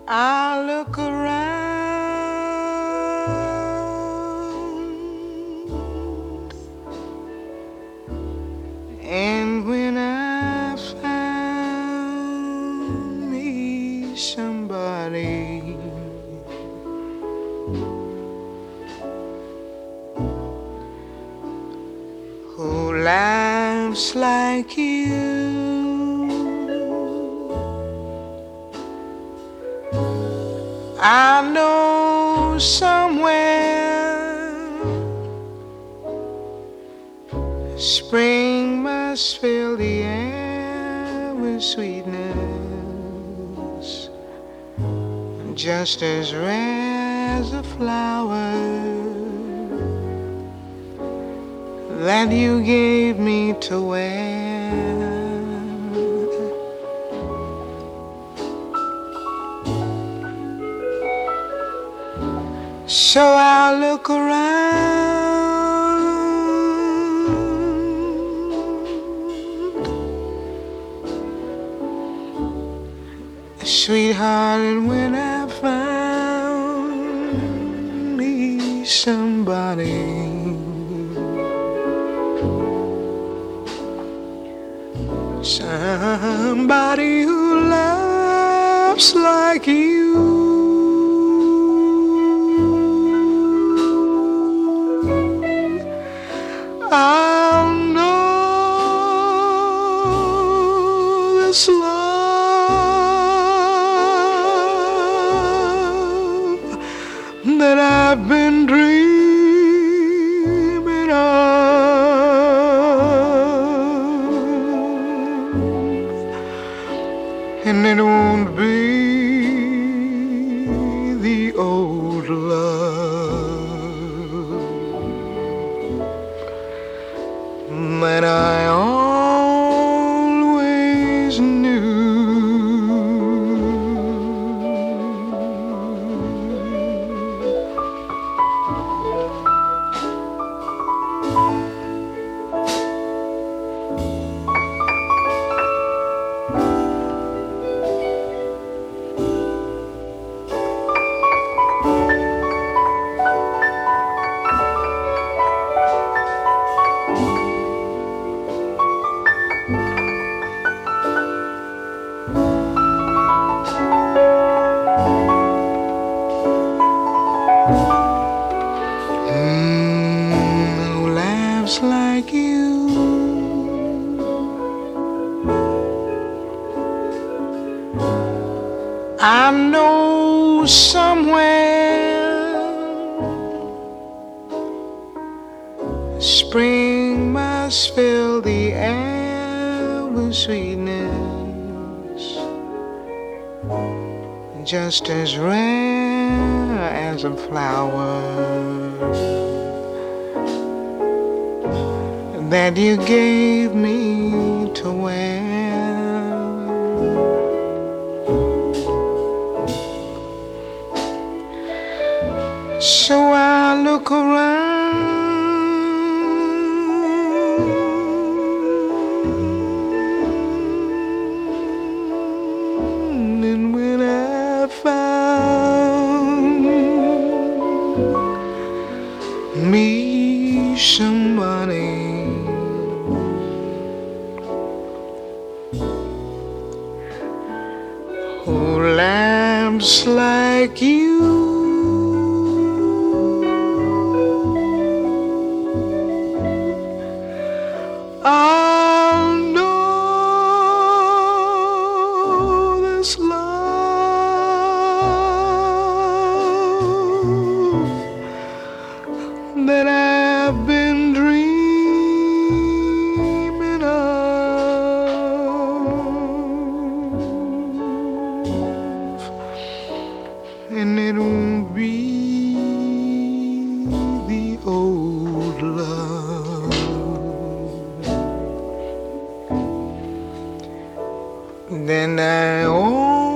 I look around, and when I found me somebody who laughs like you, I know somewhere spring must fill the air with sweetness, just as rare as a flower that you gave me to wear. So I look around, sweetheart, and when I found me somebody who laughs like you, I'll know this love that I've been dreaming of, and it won't be the old love that I always knew. Who laughs like you? I know somewhere spring must fill the air with sweetness, just as rare as a flower that you gave me to wear. So I look around, and when I found me somebody who laughs like you, I'll know this love that I've been dreaming of, and it won't be the old love then I